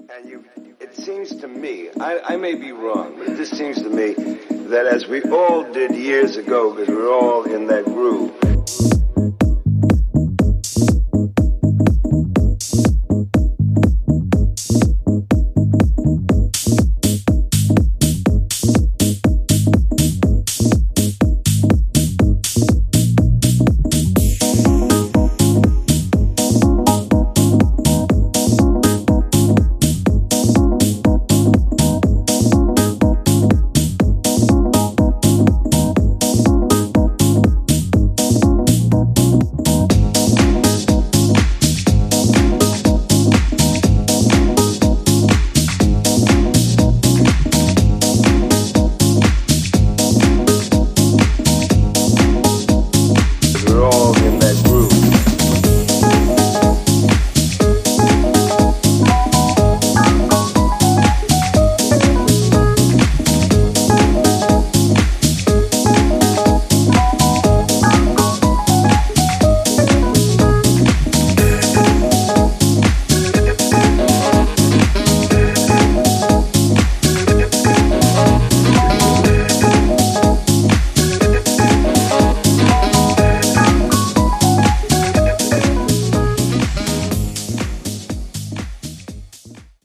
And it seems to me, I may be wrong, but this seems to me that as we all did years ago, because we're all in that groove,